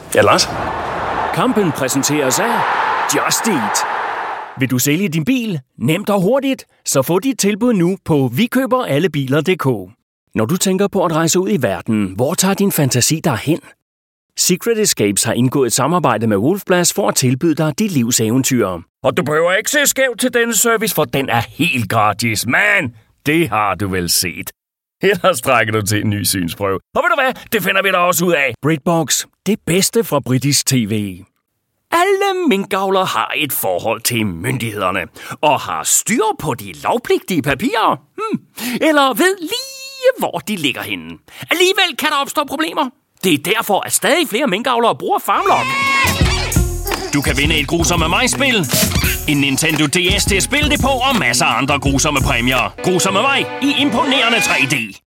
Ja, Lars? Kampen præsenteres af Just Eat. Vil du sælge din bil nemt og hurtigt, så få dit tilbud nu på vikøberallebiler.dk. Når du tænker på at rejse ud i verden, hvor tager din fantasi dig hen? Secret Escapes har indgået et samarbejde med Wolfblass for at tilbyde dig dit livs eventyr. Og du behøver ikke se skævt til denne service, for den er helt gratis. Man, det har du vel set. Ellers trækker du til en ny synsprøve. Og ved du hvad, det finder vi da også ud af. BritBox, det bedste fra britisk tv. Alle minkavlere har et forhold til myndighederne, og har styr på de lovpligtige papirer. Eller ved lige, hvor de ligger henne. Alligevel kan der opstå problemer. Det er derfor, at stadig flere minkavlere bruger Farmlock. Du kan vinde et grusomme mig-spil, en Nintendo DS til at spille det på, og masser af andre grusomme præmier. Grusomme mig i imponerende 3D.